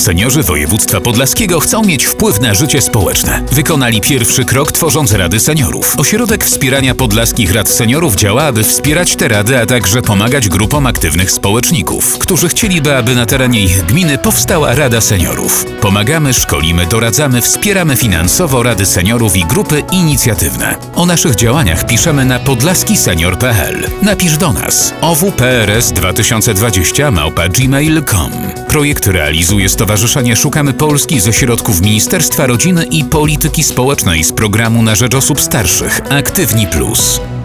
Seniorzy województwa podlaskiego chcą mieć wpływ na życie społeczne. Wykonali pierwszy krok, tworząc Rady Seniorów. Ośrodek Wspierania Podlaskich Rad Seniorów działa, aby wspierać te rady, a także pomagać grupom aktywnych społeczników, którzy chcieliby, aby na terenie ich gminy powstała Rada Seniorów. Pomagamy, szkolimy, doradzamy, wspieramy finansowo Rady Seniorów i grupy inicjatywne. O naszych działaniach piszemy na podlaskisenior.pl. Napisz do nas owprs2020@gmail.com. Projekt realizuje Stowarzyszenie Szukamy Polski ze środków Ministerstwa Rodziny i Polityki Społecznej z programu na rzecz osób starszych Aktywni Plus.